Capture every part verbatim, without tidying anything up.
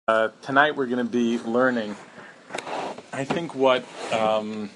Uh, tonight we're going to be learning, I think, what um,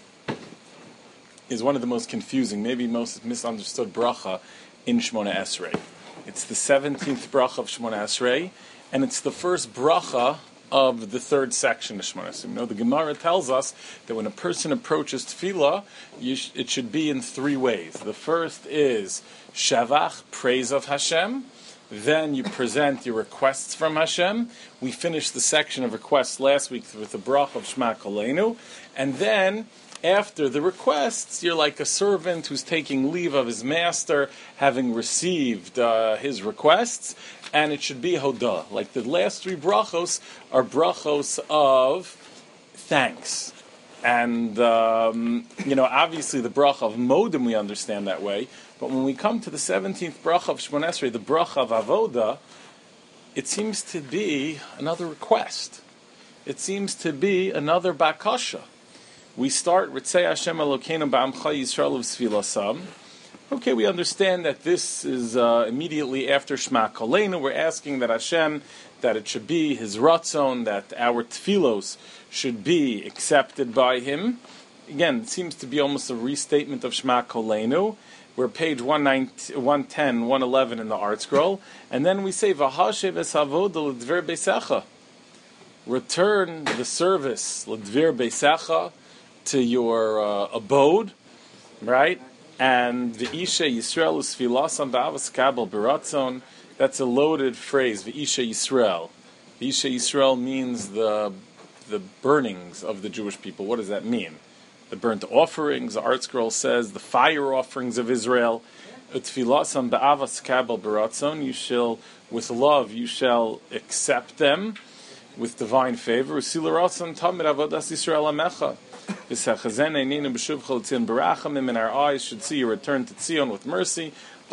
is one of the most confusing, maybe most misunderstood bracha in Shemona Esrei. It's the seventeenth bracha of Shemona Esrei, and it's the first bracha of the third section of Shemona Esrei. You know, the Gemara tells us that when a person approaches tefillah, you sh- it should be in three ways. The first is shavach, praise of Hashem. Then you present your requests from Hashem. We finished the section of requests last week with the bracha of Shema Koleinu. And then, after the requests, you're like a servant who's taking leave of his master, having received uh, his requests. And it should be Hodah. Like the last three brachos are brachos of thanks. And, um, you know, obviously the bracha of Modim we understand that way. But when we come to the seventeenth bracha of Shemona Esrei, the bracha of Avoda, it seems to be another request. It seems to be another bakasha. We start, Ritzei Hashem Elokeinu ba'amcha Yisrael v'sfilasam. Okay, we understand that this is uh, immediately after Shema Koleinu. We're asking that Hashem, that it should be His ratzon, that our tefillos should be accepted by Him. Again, it seems to be almost a restatement of Shema Koleinu. We're page one ten, one eleven in the Art Scroll. And then we say, V'hashev es havoda l'dver beisecha. Return the service, l'dver beisecha, to your uh, abode, right? And V'isha Yisrael usfilasam ba'avas kabel beratzon. That's a loaded phrase, V'isha Yisrael. V'isha Yisrael means the the burnings of the Jewish people. What does that mean? The burnt offerings, the Art Scroll says, the fire offerings of Israel. Utfilasam ba'avas kabel beratzon. You shall, with love, you shall accept them with divine favor. Usila ratzon tamid avodas Yisrael amecha. And our eyes should see you return to Tzion with mercy.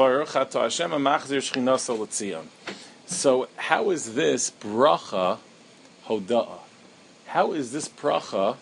So how is this bracha hoda'ah? How is this bracha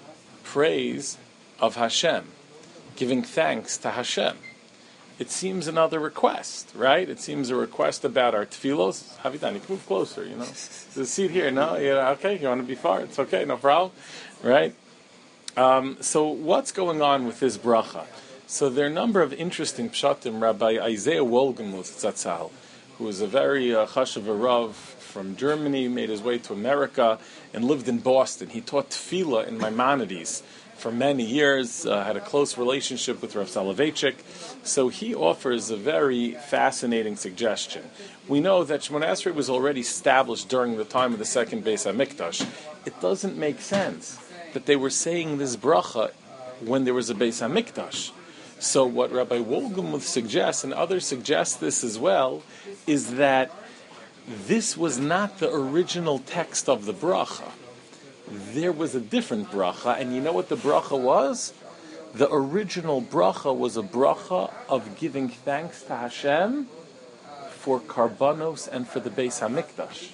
praise of Hashem, giving thanks to Hashem? It seems another request, right? It seems a request about our tefillos. Havidan, you can move closer, you know. There's a seat here, no? Yeah, okay, you want to be far? It's okay, no problem, right? Um, so what's going on with this bracha? So there are a number of interesting pshatim. Rabbi Isaiah Wolgemuth Zatzal, who was a very uh, chashav Rav from Germany, made his way to America and lived in Boston. He taught tefillah in Maimonides for many years, uh, had a close relationship with Rav Soloveitchik. So he offers a very fascinating suggestion. We know that Shemona Esrei was already established during the time of the second Beis HaMikdash. It doesn't make sense that they were saying this bracha when there was a Beis HaMikdash. So what Rabbi Wolgemuth suggests, and others suggest this as well, is that this was not the original text of the bracha. There was a different bracha, and you know what the bracha was? The original bracha was a bracha of giving thanks to Hashem for karbanos and for the Beis HaMikdash.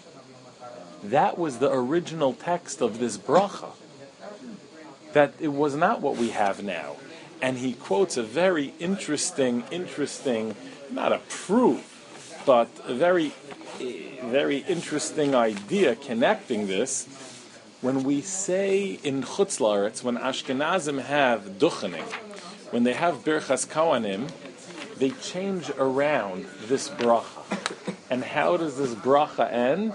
That was the original text of this bracha. That it was not what we have now. And he quotes a very interesting, interesting, not a proof, but a very, very interesting idea connecting this. When we say in Chutz La'aretz, when Ashkenazim have duchening, when they have Birchas Kohanim, they change around this bracha. And how does this bracha end?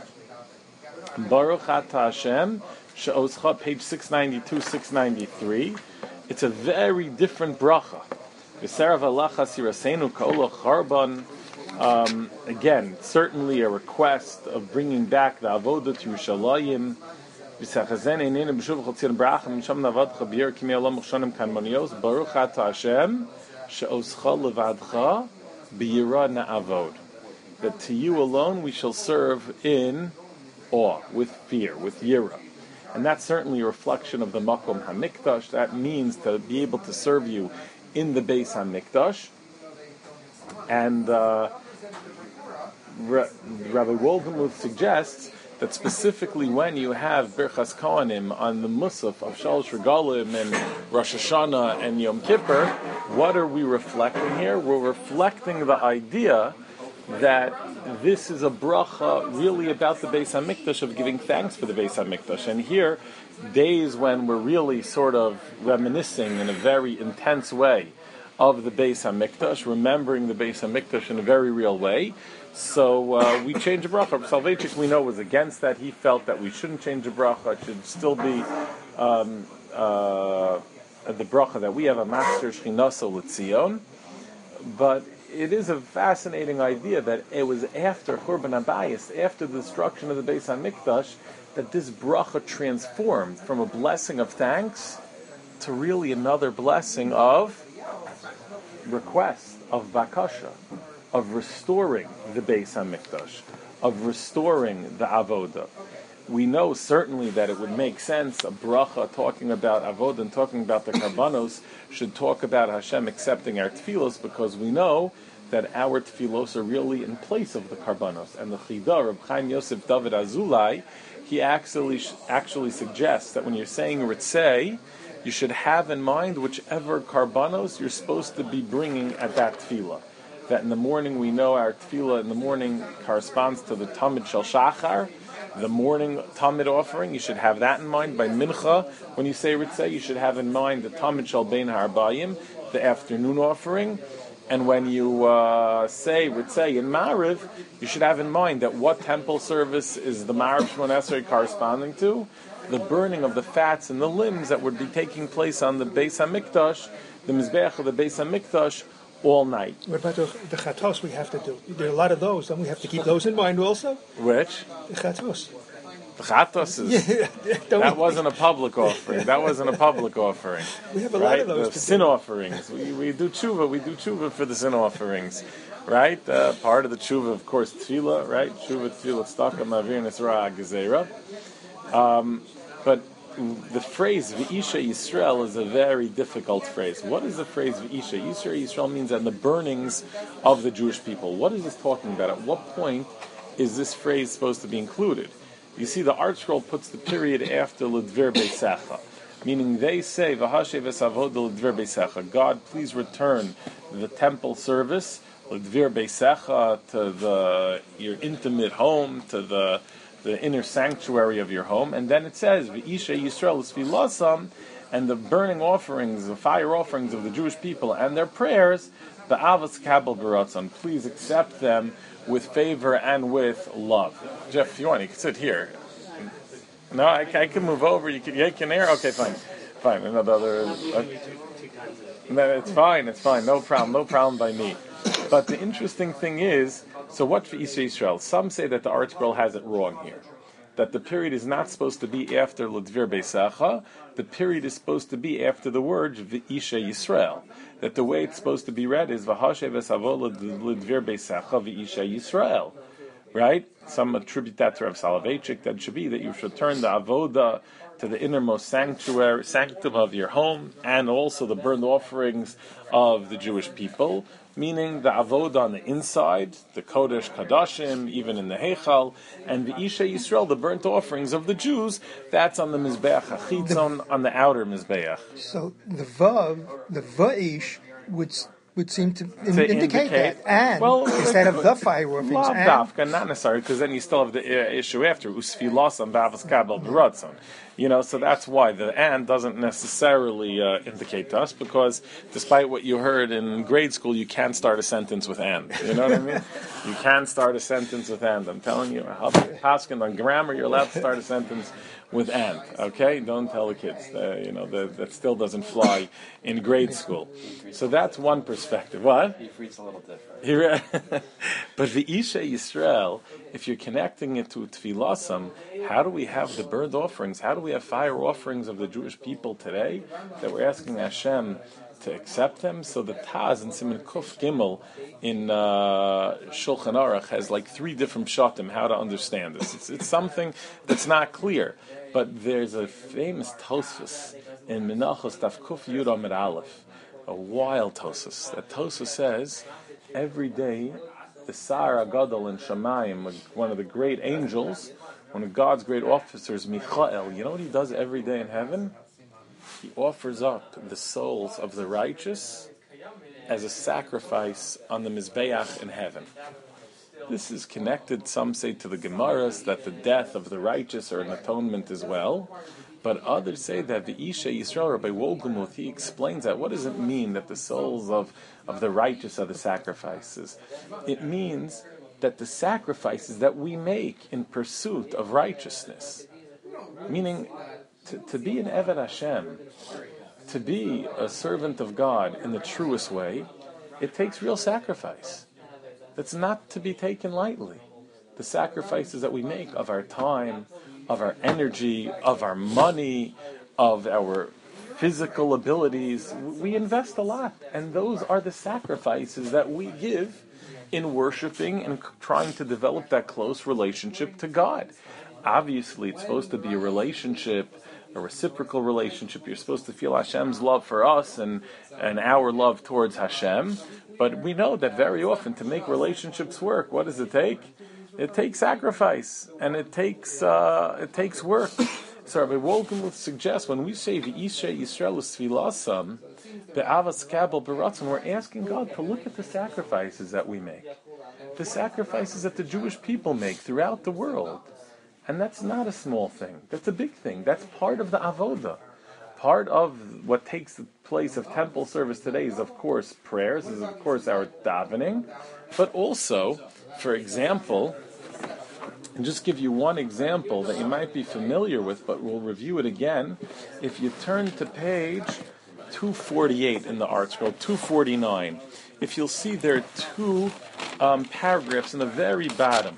Baruch Ata Hashem, She'oscha, page six ninety-two, six ninety-three. It's a very different bracha. V'sarav alachas yirasenu ka'olah charban. Um, again, certainly a request of bringing back the avodah to Yerushalayim. V'sachazen einenu b'shuv chaltzir bracha misham navadcha b'yer kimi olam uchshanim kanmonios. Baruch ata Hashem she'oscha levadcha b'yira na'avod. That to you alone we shall serve in awe, with fear, with yira. And that's certainly a reflection of the Makom HaMikdash. That means to be able to serve you in the Beis HaMikdash. And uh, Rabbi Wolgemuth suggests that specifically when you have Birchas Kohanim on the Musaf of Shalosh Regalim and Rosh Hashanah and Yom Kippur, what are we reflecting here? We're reflecting the idea that this is a bracha really about the Beis HaMikdash, of giving thanks for the Beis HaMikdash. And here, days when we're really sort of reminiscing in a very intense way of the Beis HaMikdash, remembering the Beis HaMikdash in a very real way. So uh, we change the bracha. Soloveitchik, we know, was against that. He felt that we shouldn't change the bracha. It should still be um, uh, the bracha that we have a master Shechinaso L'Tzion. But it is a fascinating idea that it was after Churban HaBayis, after the destruction of the Beis HaMikdash, that this bracha transformed from a blessing of thanks to really another blessing of request, of bakasha, of restoring the Beis HaMikdash, of restoring the avoda. We know certainly that it would make sense, a bracha talking about avoda and talking about the karbanos should talk about Hashem accepting our tefillos, because we know that our tefillos are really in place of the karbanos. And the Chida, Reb Chaim Yosef David Azulai, he actually actually suggests that when you're saying ritzei, you should have in mind whichever karbanos you're supposed to be bringing at that tefillah. That in the morning, we know our tefillah in the morning corresponds to the Tamid Shel Shachar, the morning Tamid offering. You should have that in mind. By Mincha, when you say Ritzeh, you should have in mind the Tamid Shel Bein HaArbayim, the afternoon offering. And when you uh, say Ritzeh in Ma'ariv, you should have in mind that what temple service is the Ma'ariv Shmon Esrei corresponding to? The burning of the fats and the limbs that would be taking place on the Beis HaMikdash, the Mizbeach of the Beis HaMikdash, all night. What about the, the chatos we have to do? There are a lot of those, and we have to keep those in mind also. Which? The chatos. The chatos is... Yeah, that wasn't a public offering. That wasn't a public offering. We have a right? lot of those. The sin do. offerings. We, we do tshuva. We do tshuva for the sin offerings. Right? Uh, part of the tshuva, of course, tefillah, right? Tshuva, tefillah, tzedakah, ma'avir, nisra, gezerah. Um, but the phrase V'isha Yisrael is a very difficult phrase. What is the phrase V'isha? Yisrael Yisrael means and the burnings of the Jewish people. What is this talking about? At what point is this phrase supposed to be included? You see, the Art Scroll puts the period after L'Dver Beisecha, meaning they say V'hashe v'savod L'Dver Beisecha. God, please return the temple service L'Dver Beisecha, to the your intimate home, to the the inner sanctuary of your home. And then it says, V'isha Yisrael L'Sfilasam, and the burning offerings, the fire offerings of the Jewish people, and their prayers, Ba'avas Kabel Baratzon, please accept them with favor and with love. Jeff, if you want, you can sit here. No, I, I can move over. You can, you can hear? Okay, fine. Fine. Another, uh, no, it's fine, it's fine. No problem, no problem by me. But the interesting thing is, so what for Isha Yisrael? Some say that the Art Scroll has it wrong here. That the period is not supposed to be after L'Dver Beisecha. The period is supposed to be after the word V'isha Yisrael. That the way it's supposed to be read is V'hashe v'savo L'Dver Beisecha V'isha Yisrael. Right? Some attribute that to Rav Soloveitchik, that should be that you should turn the avoda to the innermost sanctuary, sanctum of your home, and also the burnt offerings of the Jewish people, meaning the avoda on the inside, the kodesh kadashim, even in the heichal, and the isha Yisrael, the burnt offerings of the Jews, that's on the mizbeach hachitzon, on the outer mizbeach. So the vav, the va'ish would would seem to, in, to indicate, indicate that, and well, instead of the fire offerings, and dafka, not necessarily, because then you still have the uh, issue after usfilasam bavas kabel b'ratzon. You know, so that's why the and doesn't necessarily uh, indicate to us, because despite what you heard in grade school, you can start a sentence with and. You know what I mean? You can start a sentence with and. I'm telling you, Paskin on grammar, you're allowed to start a sentence with and. Okay, don't tell the kids. Uh, you know that, that still doesn't fly in grade school. So that's one perspective. What? He reads a little different. But the Isha Yisrael, if you're connecting it to Tfilasam, how do we have the burnt offerings? How do we have fire offerings of the Jewish people today that we're asking Hashem to accept them? So the Taz in Siman Kuf Gimel in uh, Shulchan Aruch has like three different pshatim how to understand this. It's, it's something that's not clear, but there's a famous Tosfos in Menachos Daf Kuf Yud Amud Aleph, a wild Tosfos. That Tosfos says every day the Sar Agadol in Shamayim, one of the great angels, one of God's great officers, Michael, you know what he does every day in heaven? He offers up the souls of the righteous as a sacrifice on the Mizbeach in heaven. This is connected, some say, to the Gemaras, that the death of the righteous are an atonement as well. But others say that the Isha Yisrael, Rabbi Wolgemuth, he explains that. What does it mean that the souls of, of the righteous are the sacrifices? It means that the sacrifices that we make in pursuit of righteousness, meaning to, to be an Eved Hashem, to be a servant of God in the truest way, it takes real sacrifice. That's not to be taken lightly. The sacrifices that we make of our time, of our energy, of our money, of our physical abilities, we invest a lot. And those are the sacrifices that we give in worshiping and trying to develop that close relationship to God. Obviously, it's supposed to be a relationship, a reciprocal relationship. You're supposed to feel Hashem's love for us and, and our love towards Hashem. But we know that very often to make relationships work, what does it take? It takes sacrifice, and it takes uh, it takes work. So Rabbi Wolgemuth suggests when we say V'isha Yisrael Svilasam, Be'avas Kabel Beratzon, we're asking God to look at the sacrifices that we make, the sacrifices that the Jewish people make throughout the world, and that's not a small thing. That's a big thing. That's part of the avoda. Part of what takes the place of temple service today is, of course, prayers, is, of course, our davening, but also, for example, and just give you one example that you might be familiar with, but we'll review it again. If you turn to page two forty-eight in the Art Scroll, two forty-nine, if you'll see there are two um, paragraphs in the very bottom.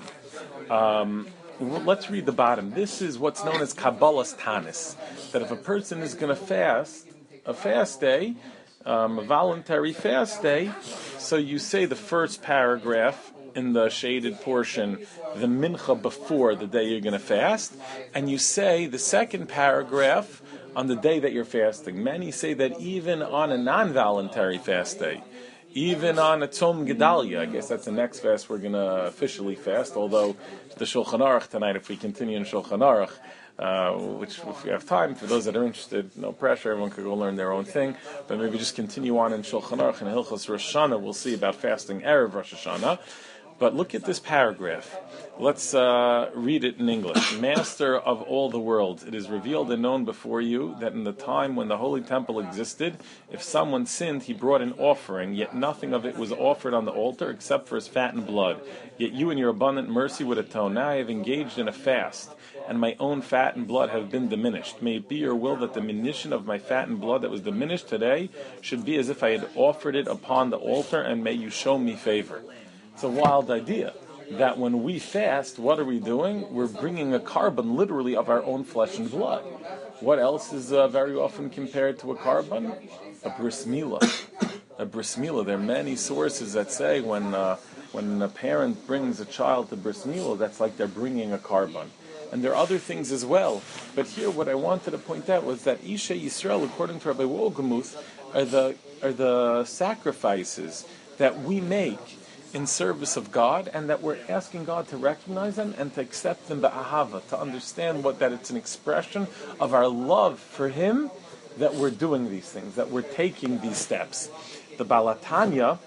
Um, let's read the bottom. This is what's known as Kabbalas Tanis, that if a person is going to fast, a fast day, um, a voluntary fast day, so you say the first paragraph in the shaded portion, the mincha before the day you're going to fast, and you say the second paragraph on the day that you're fasting. Many say that even on a non-voluntary fast day, even on a Tzom Gedalia, I guess that's the next fast we're going to officially fast, although the Shulchan Aruch tonight, if we continue in Shulchan Aruch, Uh, which, if we have time, for those that are interested, no pressure, everyone could go learn their own thing, but maybe just continue on in Shulchan Aruch and Hilchos Rosh Hashanah. We'll see about fasting Erev Rosh Hashanah. But look at this paragraph. Let's uh, read it in English. Master of all the worlds, it is revealed and known before you that in the time when the Holy Temple existed, if someone sinned, he brought an offering, yet nothing of it was offered on the altar except for his fat and blood. Yet you in your abundant mercy would atone. Now I have engaged in a fast, and my own fat and blood have been diminished. May it be your will that the diminution of my fat and blood that was diminished today should be as if I had offered it upon the altar, and may you show me favor. It's a wild idea that when we fast, what are we doing? We're bringing a carbon, literally, of our own flesh and blood. What else is uh, very often compared to a carbon? A bris milah. A bris milah. There are many sources that say when uh, when a parent brings a child to bris milah, that's like they're bringing a carbon. And there are other things as well. But here, what I wanted to point out was that Isha Yisrael, according to Rabbi Wolgemuth, are the are the sacrifices that we make in service of God, and that we're asking God to recognize them and to accept them ba'ahava, to understand what that it's an expression of our love for Him that we're doing these things, that we're taking these steps. The Balatanya,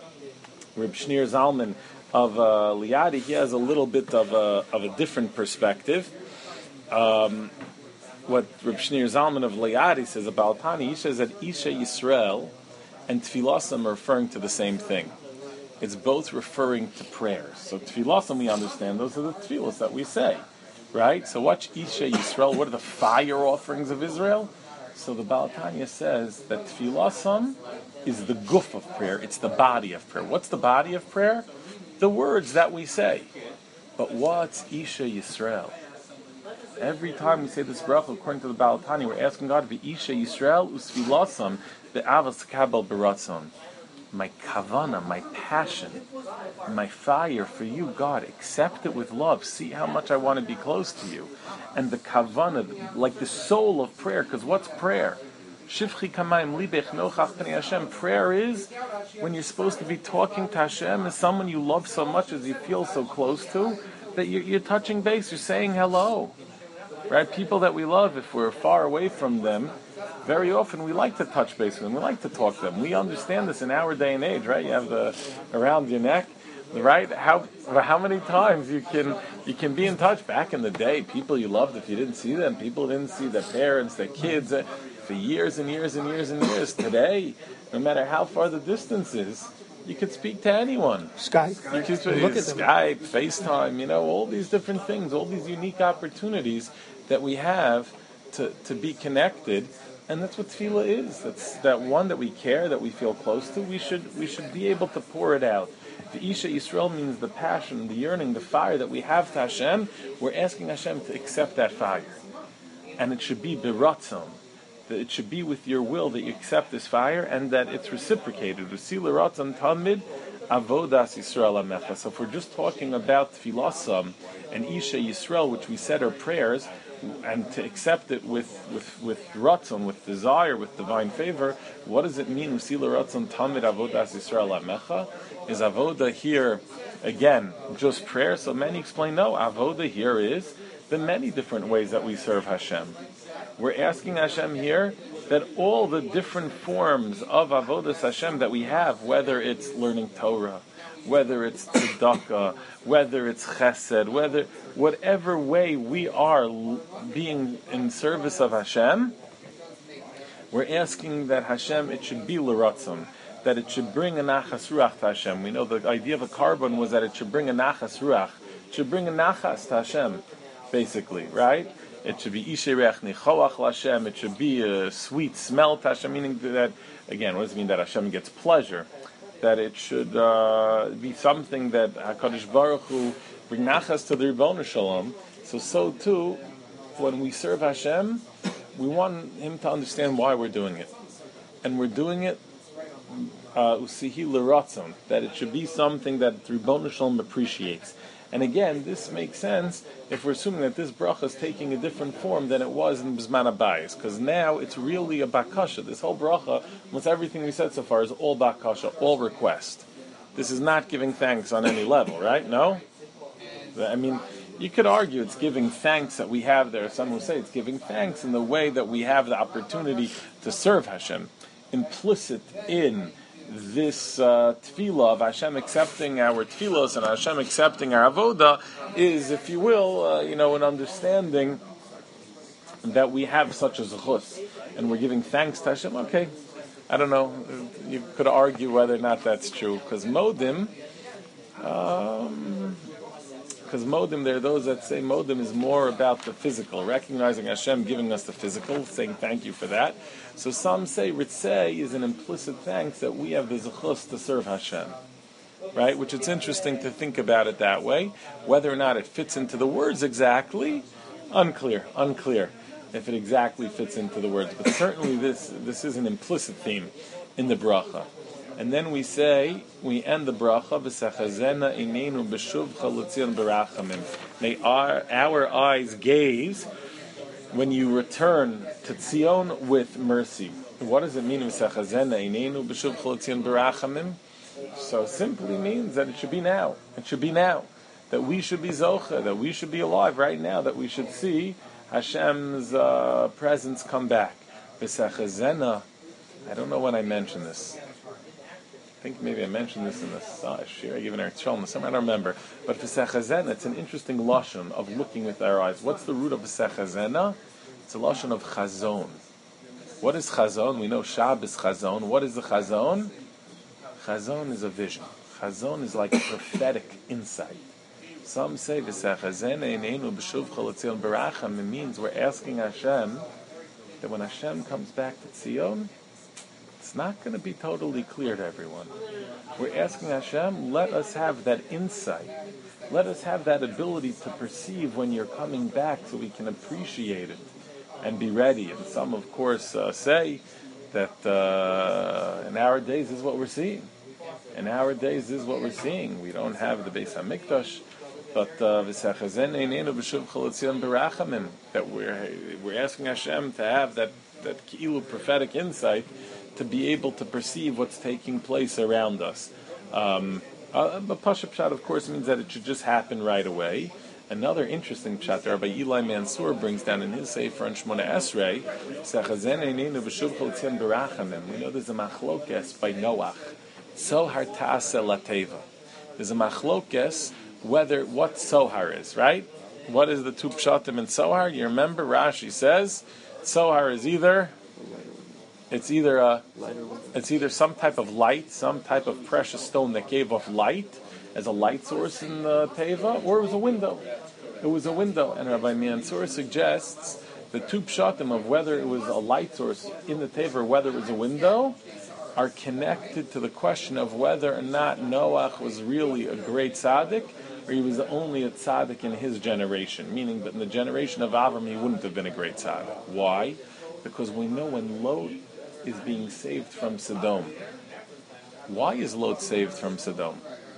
Reb Shneur Zalman of uh, Liadi, he has a little bit of a of a different perspective. Um, what Reb Shneur Zalman of Liadi says about Balatanya, he says that Isha Yisrael and Tfilasam are referring to the same thing. It's both referring to prayers. So tefillah, we understand, those are the tefillahs that we say, right? So watch Isha Yisrael, what are the fire offerings of Israel? So the Balatanya says that tefillah is the guf of prayer, it's the body of prayer. What's the body of prayer? The words that we say. But what's Isha Yisrael? Every time we say this bracha, according to the Balatanya, we're asking God, Isha Yisrael usfilasam be'avas kabel beratzon. My kavana, my passion, my fire for you, God, accept it with love. See how much I want to be close to you. And the kavana, like the soul of prayer, because what's prayer? Shivchi kamayim libech nochach pnei Hashem. Prayer is when you're supposed to be talking to Hashem as someone you love so much, as you feel so close to, that you're, you're touching base, you're saying hello. Right? People that we love, if we're far away from them, very often we like to touch base with them, we like to talk to them. We understand this in our day and age, right? You have the around your neck. right? How how many times you can you can be in touch? Back in the day, people you loved, if you didn't see them, people didn't see their parents, their kids, uh, for years and years and years and years. Today, no matter how far the distance is, you could speak to anyone. Skype. You can speak, Look at them. Skype, FaceTime, you know, all these different things, all these unique opportunities that we have to, to be connected. And that's what tefillah is. That's that one that we care, that we feel close to. We should we should be able to pour it out. The Isha Yisrael means the passion, the yearning, the fire that we have to Hashem. We're asking Hashem to accept that fire, and it should be biratzon. That it should be with your will that you accept this fire, and that it's reciprocated. Usila ratzon tamid avodas Yisrael amecha. So if we're just talking about tefillah and Isha Yisrael, which we said are prayers, and to accept it with with with ratzon, with desire, with divine favor, what does it mean? Usila ratzon tamid avodas Yisrael amecha. Is avoda here again just prayer? So many explain no. Avoda here is the many different ways that we serve Hashem. We're asking Hashem here that all the different forms of avodas Hashem that we have, whether it's learning Torah, whether it's tzedakah, whether it's chesed, whether whatever way we are l- being in service of Hashem, we're asking that Hashem, it should be l'ratzon, that it should bring a nachas ruach to Hashem. We know the idea of a carbon was that it should bring a nachas ruach, it should bring a nachas to Hashem, basically, right? It should be ishe reach nichoach Hashem. It should be a sweet smell to Hashem, meaning that, again, what does it mean that Hashem gets pleasure? That it should uh, be something that HaKadosh Baruch Hu bring nachas to the Ribono Shalom. So, so too, when we serve Hashem, we want Him to understand why we're doing it. And we're doing it usihi l'ratzon, that it should be something that the Ribono Shalom appreciates. And again, this makes sense if we're assuming that this bracha is taking a different form than it was in B'zman HaBayis, because now it's really a bakasha. This whole bracha, almost everything we said so far, is all bakasha, all request. This is not giving thanks on any level, right? No? I mean, you could argue it's giving thanks that we have there. Some will say it's giving thanks in the way that we have the opportunity to serve Hashem. Implicit in this uh, tefillah of Hashem accepting our tefillos and Hashem accepting our avoda is, if you will, uh, you know, an understanding that we have such a zechus, and we're giving thanks to Hashem. Okay, I don't know. You could argue whether or not that's true, because modim, um, because modim, there are those that say modim is more about the physical, recognizing Hashem giving us the physical, saying thank you for that. So some say ritzeh is an implicit thanks that we have the zechus to serve Hashem, right? Which it's interesting to think about it that way. Whether or not it fits into the words exactly, unclear, unclear if it exactly fits into the words. But certainly this this is an implicit theme in the bracha. And then we say, we end the bracha, V'sachazena imeinu b'shuvcha l'tzion b'rachamim. May our, our eyes gaze when you return to Tzion with mercy. What does it mean, V'sachazena imeinu b'shuvcha l'tzion b'rachamim? So simply means that it should be now. It should be now. That we should be zocha, that we should be alive right now, that we should see Hashem's uh, presence come back. V'sachazena, I don't know when I mentioned this. I think maybe I mentioned this in the Shir I given Eretz Shalom. I don't remember. But v'sechazena, it's an interesting lashon of looking with our eyes. What's the root of v'sechazena? It's a lashon of chazon. What is chazon? We know Shab is chazon. What is the chazon? Chazon is a vision. Chazon is like a prophetic insight. Some say v'sechazena ineinu b'shuvcha l'tzion b'racham. It means we're asking Hashem that when Hashem comes back to Tzion, it's not going to be totally clear to everyone. We're asking Hashem, let us have that insight. Let us have that ability to perceive when you're coming back so we can appreciate it and be ready. And some, of course, uh, say that uh, in our days this is what we're seeing. In our days this is what we're seeing. We don't have the Beis HaMikdash, but uh, that we're, we're asking Hashem to have that, that ki'ilu prophetic insight, to be able to perceive what's taking place around us. Um, uh, but Pasha Pshat, of course, means that it should just happen right away. Another interesting pshat that Rabbi Eli Mansour brings down in his Sefer on Shmona Esrei, we know there's a machlokes by Noach. So hartase lateva. There's a machlokes whether what sohar is, right? What is the two pshatim in sohar? You remember Rashi says sohar is either it's either a it's either some type of light, some type of precious stone that gave off light as a light source in the teva, or it was a window. It was a window, and Rabbi Mansour suggests the two pshatim of whether it was a light source in the teva or whether it was a window are connected to the question of whether or not Noach was really a great tzaddik, or he was only a tzaddik in his generation, meaning that in the generation of Avram he wouldn't have been a great tzaddik. Why? Because we know when Lot is being saved from Sodom. Why is Lot saved from Sodom?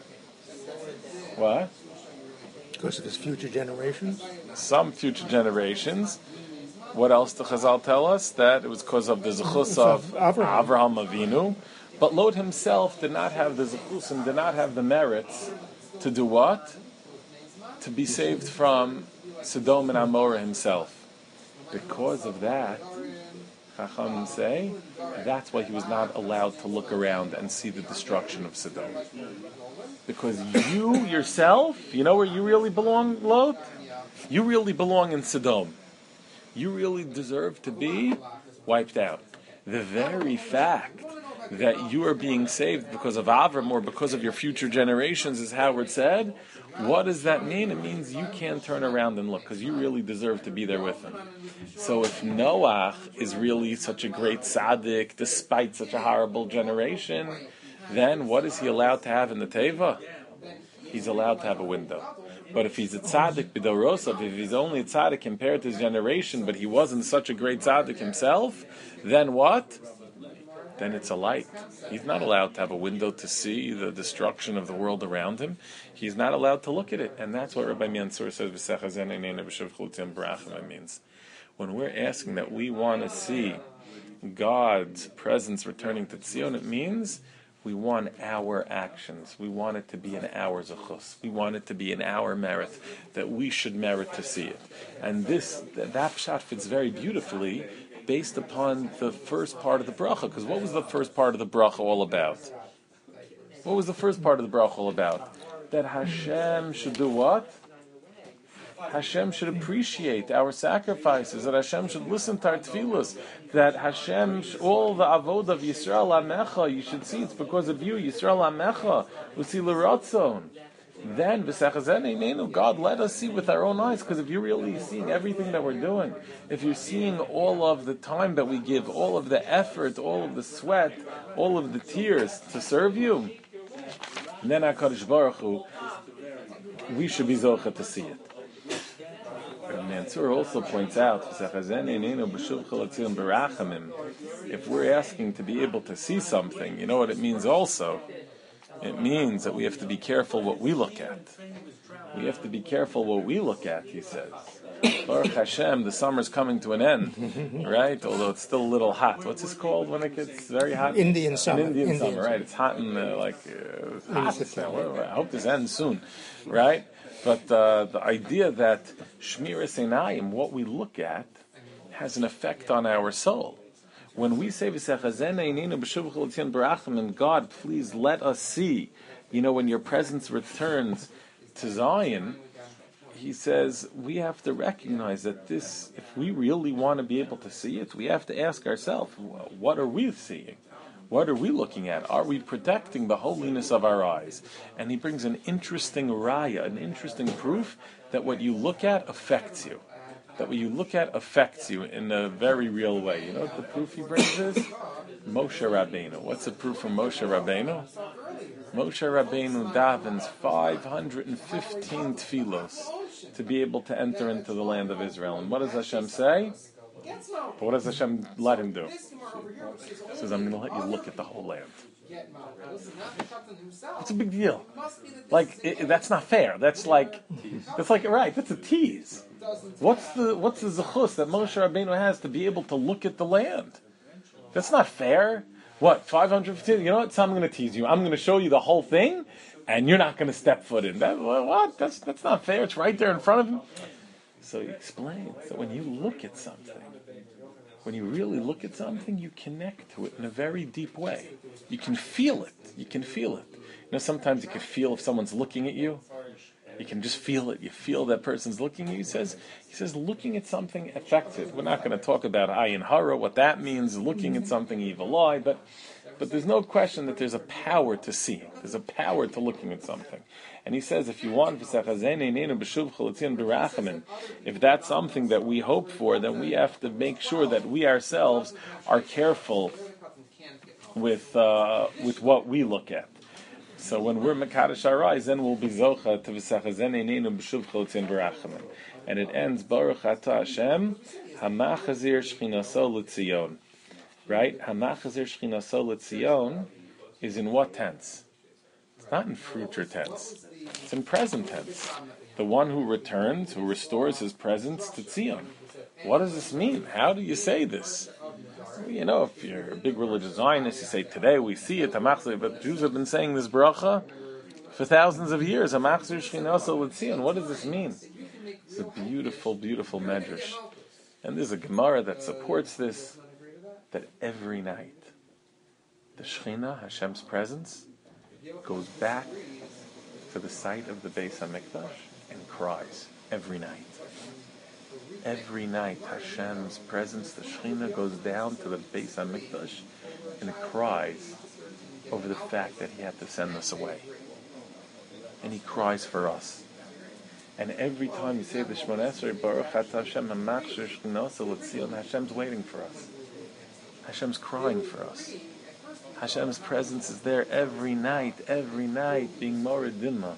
What? Because of his future generations? Some future generations. What else do Chazal tell us? That it was because of the zechus of Avraham. Avraham Avinu. But Lot himself did not have the zechus and did not have the merits to do what? To be saved from Sodom and Amorah himself. Because of that, Chachamim say, that's why he was not allowed to look around and see the destruction of Sodom. Because you yourself, you know where you really belong, Lot? You really belong in Sodom. You really deserve to be wiped out. The very fact that you are being saved because of Avram or because of your future generations, as Howard said, what does that mean? It means you can't turn around and look because you really deserve to be there with him. So if Noach is really such a great tzaddik despite such a horrible generation, then what is he allowed to have in the teva? He's allowed to have a window. But if he's a tzaddik b'dorosov, if he's only a tzaddik compared to his generation, but he wasn't such a great tzaddik himself, then what? Then it's a light. He's not allowed to have a window to see the destruction of the world around him. He's not allowed to look at it. And that's what Rabbi Mansour says, means. When we're asking that we want to see God's presence returning to Tzion, it means we want our actions. We want it to be in our zechus. We want it to be in our merit, that we should merit to see it. And this, that pshat fits very beautifully based upon the first part of the bracha. Because what was the first part of the bracha all about? What was the first part of the bracha all about? That Hashem should do what? Hashem should appreciate our sacrifices, that Hashem should listen to our tefillos, that Hashem, all the avod of Yisrael Amecha, you should see it's because of you, Yisrael Amecha, usi l'ratzon. Then, God, let us see with our own eyes, because if you're really seeing everything that we're doing, if you're seeing all of the time that we give, all of the effort, all of the sweat, all of the tears to serve you, then HaKadosh Baruch Hu, we should be zocha to see it. Mansour also points out, if we're asking to be able to see something, you know what it means also? It means that we have to be careful what we look at. We have to be careful what we look at, he says. Baruch Hashem, the summer's coming to an end, right? Although it's still a little hot. What's this called when it gets very hot? Indian summer. An Indian, Indian summer, right? It's hot and uh, like uh, hot. I hope this ends soon, right? But uh, the idea that Shmiras Einayim, what we look at, has an effect on our soul. When we say and God, please let us see, you know, when your presence returns to Zion, he says we have to recognize that this, if we really want to be able to see it, we have to ask ourselves, what are we seeing? What are we looking at? Are we protecting the holiness of our eyes? And he brings an interesting raya, an interesting proof that what you look at affects you. That what you look at affects you in a very real way. You know what the proof he brings is? Moshe Rabbeinu. What's the proof from Moshe Rabbeinu? Moshe Rabbeinu davens five hundred fifteen tefillos to be able to enter into the land of Israel. And what does Hashem say? But what does Hashem let him do? He says, I'm going to let you look at the whole land. It's a big deal. Like, it, that's not fair. That's like, that's like, right, that's a tease. What's the what's the zechus that Moshe Rabbeinu has to be able to look at the land? That's not fair. What, five hundred fifteen? You know what? So I'm going to tease you. I'm going to show you the whole thing, and you're not going to step foot in. That, what? That's, that's not fair. It's right there in front of you. So he explains that when you look at something, when you really look at something, you connect to it in a very deep way. You can feel it. You can feel it. know, sometimes you can feel if someone's looking at you. You can just feel it. You feel that person's looking at you. He says, he says, looking at something effective. We're not going to talk about ayin hara, what that means, looking at something evil eye, but but there's no question that there's a power to seeing. There's a power to looking at something. And he says, if you want, if that's something that we hope for, then we have to make sure that we ourselves are careful with uh, with what we look at. So when we're Mekadosh Arayis, then we'll be Zocha to V'sachazene Neinu B'shuv Cholotzin B'rachamim. And it ends, Baruch Ata Hashem, Hamachazir Shchinaso L'Tzion. Right? Hamachazir Shchinaso L'Tzion is in what tense? It's not in future tense. It's in present tense. The one who returns, who restores his presence to Tzion. What does this mean? How do you say this? You know, if you're a big religious Zionist, you say, today we see it, but Jews have been saying this bracha for thousands of years. What does this mean? It's a beautiful, beautiful medrash. And there's a Gemara that supports this, that every night, the Shekhinah, Hashem's presence, goes back to the site of the Beis HaMikdash and cries every night. Every night, Hashem's presence, the Shekhinah, goes down to the Beis HaMikdash and it cries over the fact that He had to send us away. And He cries for us. And every time you say the Shemona Esrei, Baruch Ata Hashem, Hamachshir Shchinosa L'Tzion, Hashem's waiting for us. Hashem's crying for us. Hashem's presence is there every night, every night, being Morid Dimma.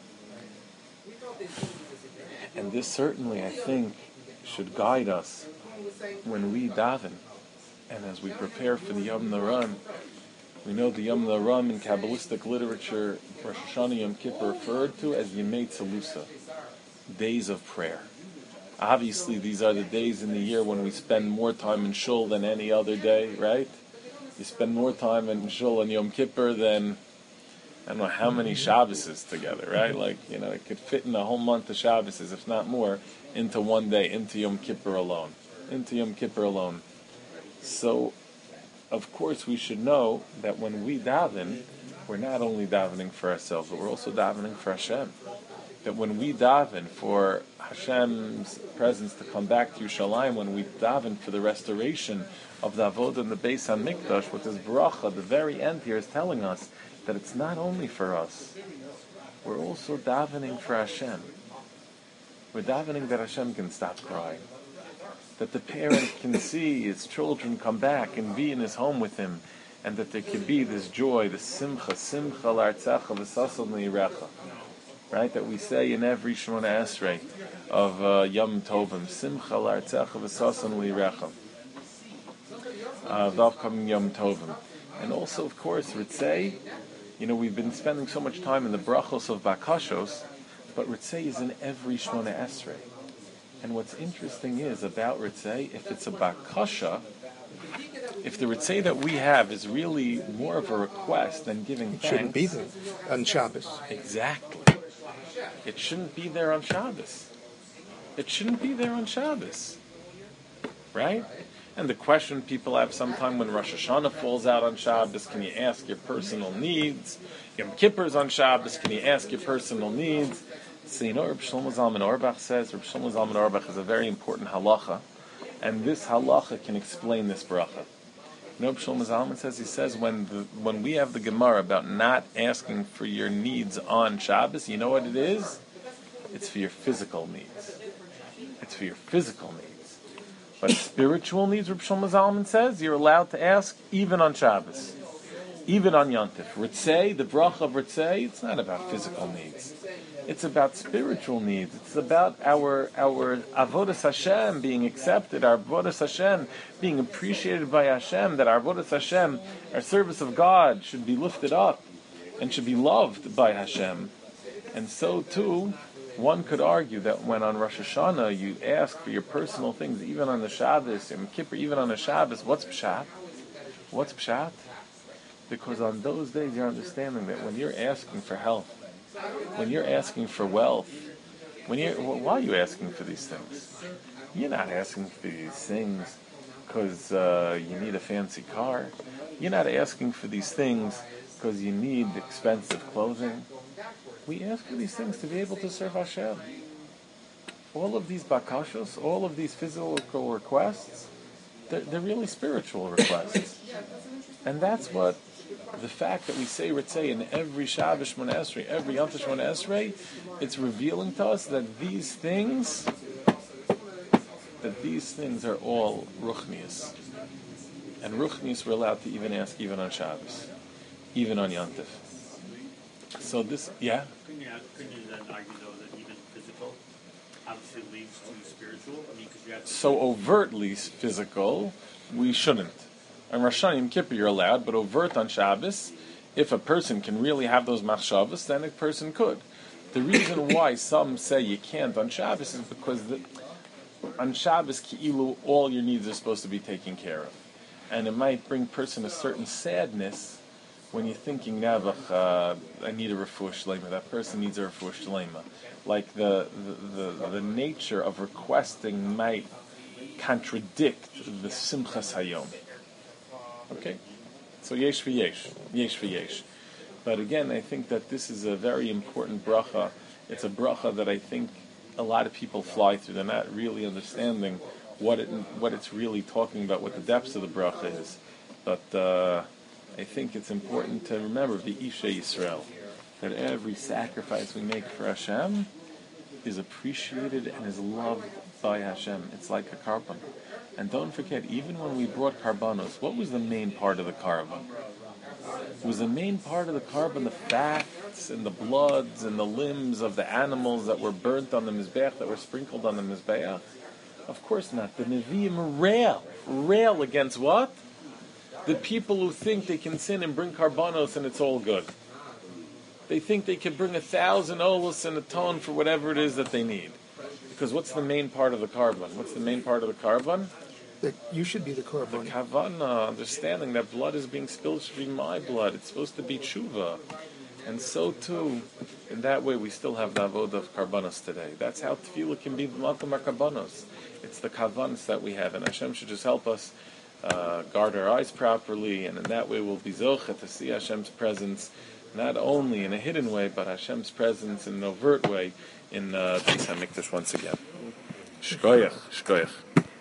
And this certainly, I think, should guide us when we daven, and as we prepare for the Yom Naran. We know the Yom Naran in Kabbalistic literature, Rosh Hashanah Yom Kippur, referred to as Yemei Tzelusa, days of prayer. Obviously, these are the days in the year when we spend more time in Shul than any other day, right? You spend more time in Shul on Yom Kippur than, I don't know how many Shabbases together, right? Like, you know, it could fit in a whole month of Shabbases, if not more, into one day, into Yom Kippur alone. Into Yom Kippur alone. So, of course, we should know that when we daven, we're not only davening for ourselves, but we're also davening for Hashem. That when we daven for Hashem's presence to come back to Yerushalayim, when we daven for the restoration of the Avodah and the Beis HaMikdash, with this bracha, the very end here is telling us that it's not only for us. We're also davening for Hashem. We're davening that Hashem can stop crying. That the parent can see his children come back and be in his home with him. And that there can be this joy, this simcha, simcha l'artzecha v'sasal ni'irecha. Right? That we say in every Shemona Esrei of uh, Yom Tovim. Simcha l'artzecha v'sasal ni'irecha. Uh, the upcoming Yom Tovim. And also, of course, Ritzei, you know, we've been spending so much time in the brachos of Bakashos, but Ritzei is in every Shemona Esrei. And what's interesting is about Ritzei, if it's a Bakasha, if the Ritzei that we have is really more of a request than giving thanks. It shouldn't be there on Shabbos. Exactly. It shouldn't be there on Shabbos. It shouldn't be there on Shabbos. Right? And the question people have sometime when Rosh Hashanah falls out on Shabbos, can you ask your personal needs? Yom Kippur's on Shabbos, can you ask your personal needs? So you know, Reb Shlomo Zalman Auerbach says, Reb Shlomo Zalman Auerbach is a very important halacha, and this halacha can explain this bracha. You know, Reb Shlomo Zalman says, he says, when the, when we have the Gemara about not asking for your needs on Shabbos, you know what it is? It's for your physical needs. It's for your physical needs. But spiritual needs, Reb Shlomo Zalman says, you're allowed to ask even on Shabbos, even on Yontif. Ritzei, the bracha of Ritzei, it's not about physical needs. It's about spiritual needs. It's about our our avodas Hashem being accepted, our avodas Hashem being appreciated by Hashem, that our avodas Hashem, our service of God, should be lifted up and should be loved by Hashem. And so too, one could argue that when on Rosh Hashanah you ask for your personal things, even on the Shabbos, Yom Kippur, even on the Shabbos, what's pshat? What's pshat? Because on those days you're understanding that when you're asking for health, when you're asking for wealth, when you're, why are you asking for these things? You're not asking for these things because uh, you need a fancy car. You're not asking for these things because you need expensive clothing. We ask for these things to be able to serve Hashem. All of these bakashos, all of these physical requests, they're, they're really spiritual requests. And that's what the fact that we say Ritzei in every Shabbos Shmona Esrei, every Yom Tov Shmona Esrei, it's revealing to us that these things, that these things are all Ruchnius. And Ruchnius we're allowed to even ask even on Shabbos, even on Yom Tov. So this, yeah? Couldn't you, couldn't you then argue, though, that even physical obviously leads to spiritual? I mean, because you have to... So overtly physical, we shouldn't. On Rosh Hashanah Yom Kippur you're allowed, but overt on Shabbos, if a person can really have those machshavos, then a person could. The reason why some say you can't on Shabbos is because the, on Shabbos, ki'ilu, all your needs are supposed to be taken care of. And it might bring person a certain sadness when you're thinking, Navach, uh, I need a refuah shlema. That person needs a refuah shlema. Like the, the, the, the nature of requesting might contradict the simchas hayom. Okay? So yesh v'yesh. Yesh v'yesh. But again, I think that this is a very important bracha. It's a bracha that I think a lot of people fly through. They're not really understanding what it what it's really talking about, what the depths of the bracha is. But uh, I think it's important to remember the Isha Yisrael, that every sacrifice we make for Hashem is appreciated and is loved by Hashem. It's like a carbon. And don't forget, even when we brought karbanos, what was the main part of the carbon? Was the main part of the carbon the fats and the bloods and the limbs of the animals that were burnt on the Mizbeach, that were sprinkled on the Mizbeach? Of course not. The Nevi'im rail. Rail against what? The people who think they can sin and bring karbanos and it's all good. They think they can bring a thousand olas and atone for whatever it is that they need. Because what's the main part of the carbon? What's the main part of the carbon? That you should be the korban. The kavana, understanding that blood is being spilled should be my blood. It's supposed to be tshuva. And so too, in that way we still have the avodah of karbanos today. That's how tefillah can be makom karbanos. It's the kavanas that we have, and Hashem should just help us uh, guard our eyes properly, and in that way we'll be zocheh to see Hashem's presence, not only in a hidden way, but Hashem's presence in an overt way in uh, Beis HaMikdash once again. Shkoyach, shkoyach.